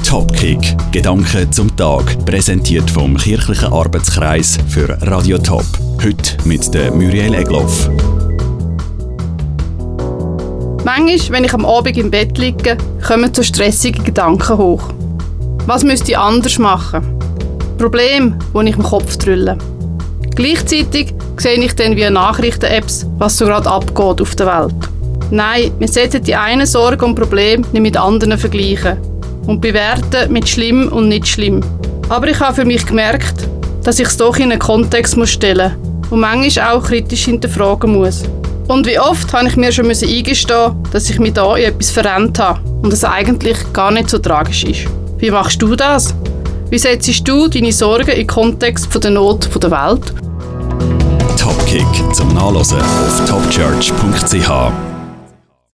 Topkick. Gedanken zum Tag. Präsentiert vom Kirchlichen Arbeitskreis für Radio Top. Heute mit der Muriel Egloff. Manchmal, wenn ich am Abend im Bett liege, kommen so stressige Gedanken hoch. Was müsste ich anders machen? Probleme, die ich im Kopf drülle. Gleichzeitig sehe ich dann via Nachrichten-Apps, was so gerade abgeht auf der Welt. Nein, wir sollten die einen Sorgen und Probleme nicht mit anderen vergleichen und bewerten mit schlimm und nicht schlimm. Aber ich habe für mich gemerkt, dass ich es doch in einen Kontext stellen muss und manchmal auch kritisch hinterfragen muss. Und wie oft habe ich mir schon eingestehen, dass ich mich da in etwas verrennt habe und es eigentlich gar nicht so tragisch ist. Wie machst du das? Wie setzt du deine Sorgen in den Kontext der Not der Welt? Topkick zum Nachlesen auf topchurch.ch.